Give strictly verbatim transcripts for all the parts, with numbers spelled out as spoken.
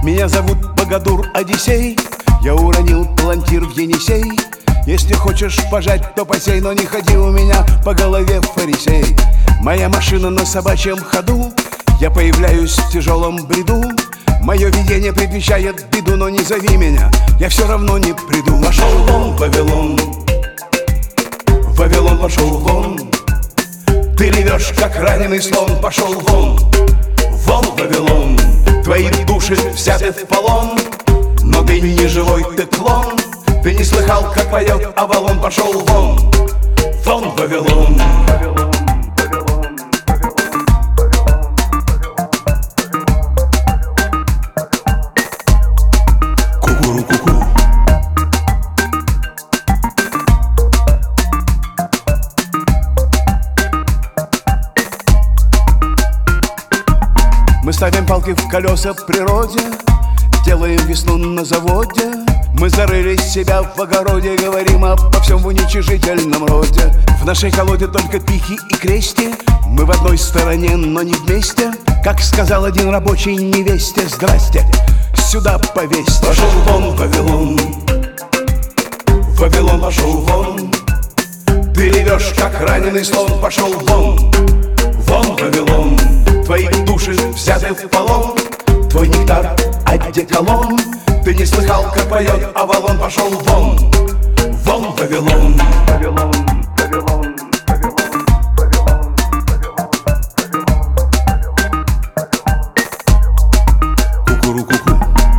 Меня зовут Богодур Одиссей, я уронил палантир в Енисей. Если хочешь пожать, то посей, но не ходи у меня по голове, фарисей. Моя машина на собачьем ходу, я появляюсь в тяжелом бреду. Мое видение предвещает беду, но не зови меня, я все равно не приду. Пошел вон, Вавилон, Вавилон пошел вон. Ты ревешь, как раненый слон, пошел вон, вон, Вавилон. Твои души взяты в полон, но ты не живой, ты клон. Ты не слыхал, как поет Авалон, пошел вон, вон, Вавилон. Ку-ку-ку-ку. Мы ставим палки в колеса природе, делаем весну на заводе. Мы зарыли себя в огороде, говорим обо всем в уничижительном роде. В нашей колоде только пихи и крести, мы в одной стороне, но не вместе. Как сказал один рабочий невесте: здрасте, сюда повесьте. Пошел вон, Вавилон, Вавилон пошел вон. Ты ревешь, как раненый слон, пошел вон, вон, Вавилон. Твои души взяты в полон, твой нектар одеколон. Ты не слыхал, как поет Авалон, пошел вон, вон, Вавилон. Вавилон, Вавилон, ку-ку-ку-ку.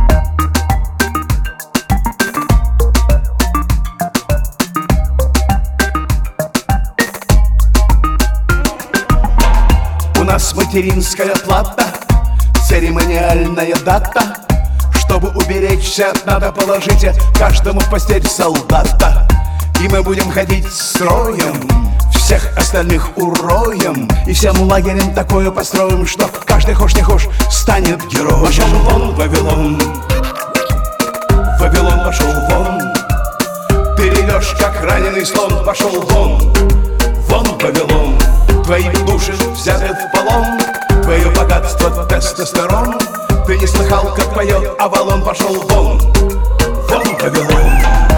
У нас материнская плата, церемониальная дата. Чтобы уберечься, надо положить каждому в постель солдата. И мы будем ходить строем, всех остальных уроем, и всем лагерем такое построим, что каждый хошь не хошь станет героем. Пошел вон, Вавилон, Вавилон пошел вон. Ты ревешь, как раненый слон, пошел вон, вон, Вавилон. Твои души взяты в полон, твое богатство тестостерон. Ты не слыхал, как поет Авалон, пошел вон, вон, Вавилон.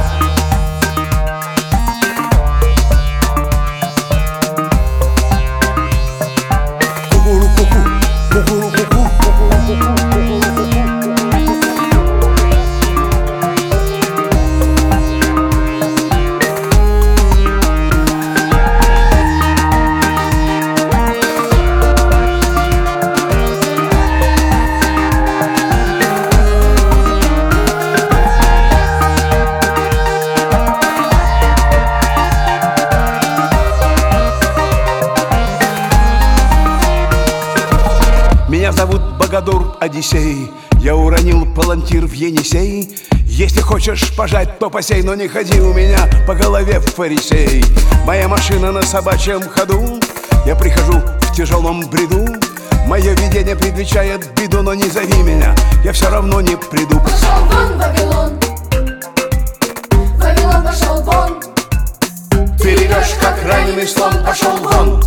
Меня зовут Богодур Одиссей, я уронил палантир в Енисей. Если хочешь пожать, то посей, но не ходи у меня по голове, фарисей. Моя машина на собачьем ходу, я прихожу в тяжелом бреду. Мое видение предвещает беду, но не зови меня, я все равно не приду. Пошел вон, Вавилон, Вавилон пошел вон. Ты ревешь, как раненый слон, пошел вон,